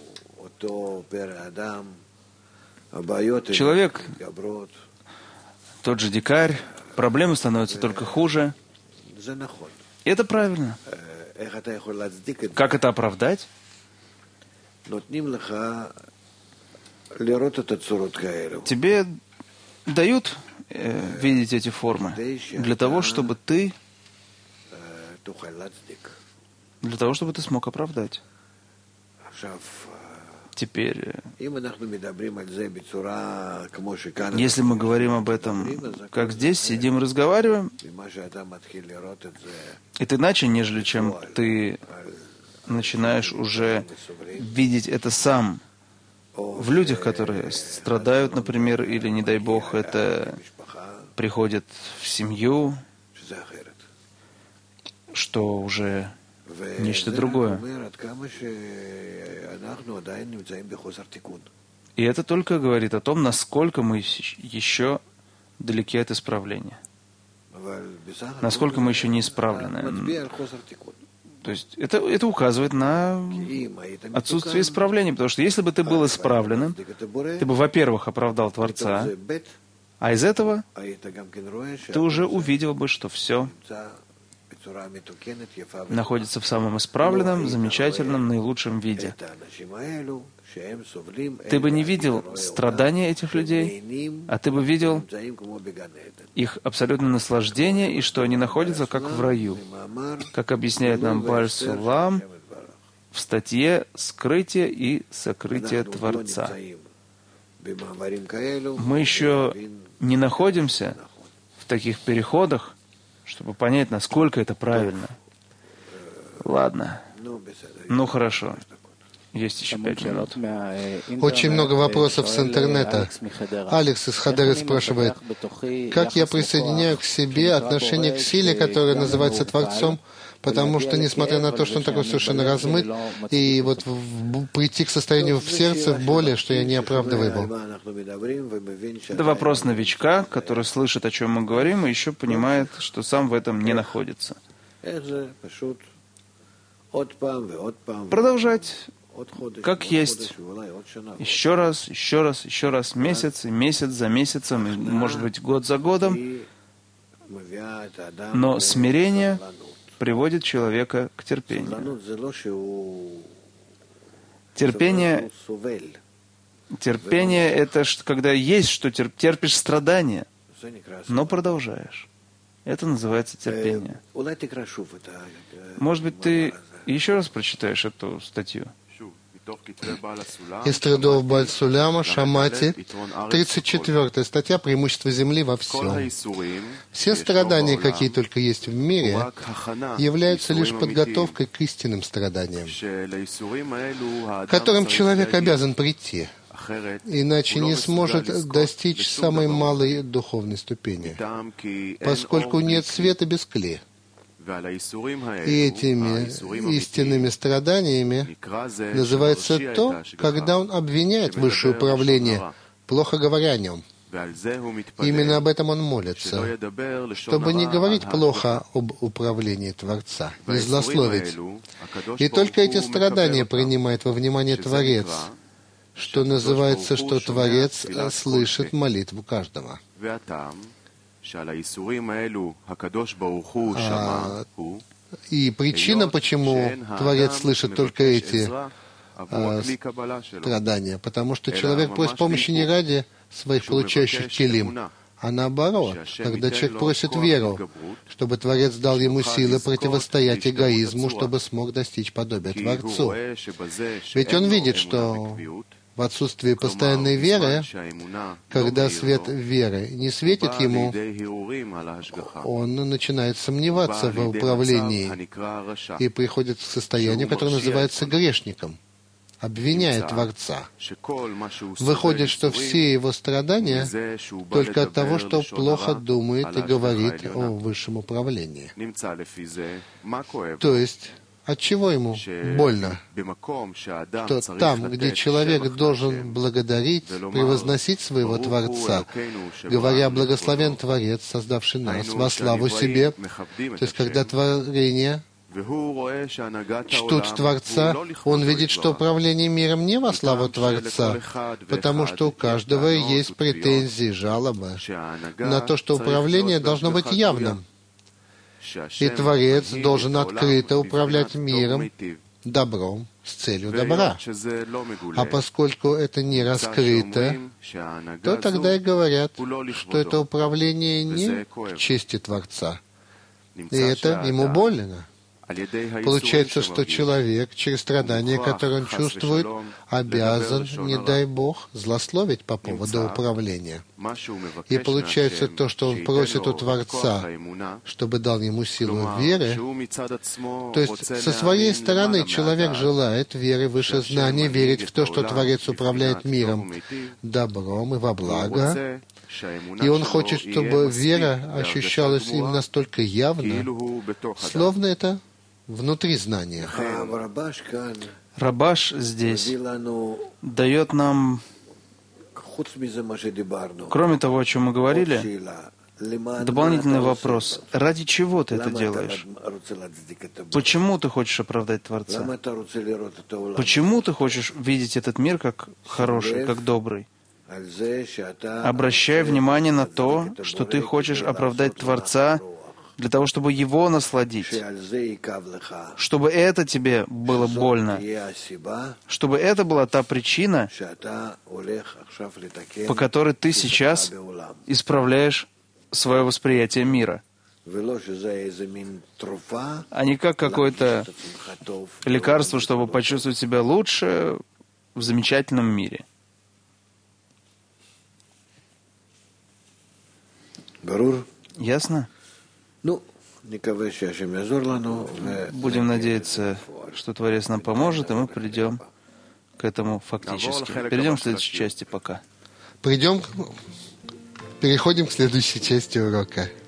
Человек, тот же дикарь, проблемы становятся только хуже. И это правильно. Как это оправдать? Тебе дают видеть эти формы для того, чтобы ты смог оправдать. Теперь, если мы говорим об этом, как здесь, сидим и разговариваем, это иначе, нежели чем ты начинаешь уже видеть это сам в людях, которые страдают, например, или, не дай Бог, это приходит в семью, что уже нечто другое. И это только говорит о том, насколько мы еще далеки от исправления. Насколько мы еще не исправлены. То есть это указывает на отсутствие исправления. Потому что если бы ты был исправленным, ты бы, во-первых, оправдал Творца, а из этого ты уже увидел бы, что все находится в самом исправленном, замечательном, наилучшем виде. Ты бы не видел страдания этих людей, а ты бы видел их абсолютное наслаждение и что они находятся как в раю. Как объясняет нам Бааль Сулам в статье «Скрытие и сокрытие Творца». Мы еще не находимся в таких переходах, чтобы понять, насколько это правильно. Ладно. Ну, хорошо. Есть еще 5 минут. Очень много вопросов с интернета. Алекс из Хадеры спрашивает, как я присоединяю к себе отношение к силе, которая называется Творцом, потому что, несмотря на то, что он такой совершенно размыт, и вот прийти к состоянию в сердце, в боли, что я не оправдываю его. Это вопрос новичка, который слышит, о чем мы говорим, и еще понимает, что сам в этом не находится. Продолжать как есть. Еще раз, еще раз, еще раз, месяц, и месяц за месяцем, и, может быть, год за годом. Но смирение приводит человека к терпению. Терпение — это когда есть что терпишь страдания, но продолжаешь. Это называется терпение. Может быть, ты еще раз прочитаешь эту статью? Из трудов Бааль Суляма, Шамати, 34 статья «Преимущество Земли во всем». Все страдания, какие только есть в мире, являются лишь подготовкой к истинным страданиям, к которым человек обязан прийти, иначе не сможет достичь самой малой духовной ступени, поскольку нет света без клея. И этими истинными страданиями называется то, когда он обвиняет высшее управление, плохо говоря о нем. Именно об этом он молится, чтобы не говорить плохо об управлении Творца, не злословить. И только эти страдания принимает во внимание Творец, что называется, что Творец слышит молитву каждого. И причина, почему Творец слышит только эти страдания, потому что человек просит помощи не ради своих получающих килим, а наоборот, когда человек просит веру, чтобы Творец дал ему силы противостоять эгоизму, чтобы смог достичь подобия Творцу. Ведь он видит, что в отсутствии постоянной веры, когда свет веры не светит ему, он начинает сомневаться в управлении и приходит к состоянию, которое называется грешником, обвиняя Творца. Выходит, что все его страдания только от того, что плохо думает и говорит о высшем управлении. То есть, от чего ему больно? Что там, где человек должен благодарить, превозносить своего Творца, говоря «Благословен Творец, создавший нас во славу себе», то есть когда творение чтут Творца, он видит, что управление миром не во славу Творца, потому что у каждого есть претензии, жалобы на то, что управление должно быть явным. И Творец должен открыто управлять миром, добром, с целью добра. А поскольку это не раскрыто, то тогда и говорят, что это управление не к чести Творца. И это ему больно. Получается, что человек через страдания, которые он чувствует, обязан, не дай Бог, злословить по поводу управления. И получается то, что он просит у Творца, чтобы дал ему силу веры, то есть со своей стороны человек желает веры выше знания, верить в то, что Творец управляет миром добром и во благо, и он хочет, чтобы вера ощущалась им настолько явно, словно это внутри знания. Рабаш здесь дает нам, кроме того, о чем мы говорили, дополнительный вопрос. Ради чего ты это делаешь? Почему ты хочешь оправдать Творца? Почему ты хочешь видеть этот мир как хороший, как добрый? Обращай внимание на то, что ты хочешь оправдать Творца для того, чтобы его насладить, чтобы это тебе было больно, чтобы это была та причина, по которой ты сейчас исправляешь свое восприятие мира, а не как какое-то лекарство, чтобы почувствовать себя лучше в замечательном мире. Ясно? Будем надеяться, что Творец нам поможет, и мы придем к этому фактически. Перейдем к следующей части пока. Переходим к следующей части урока.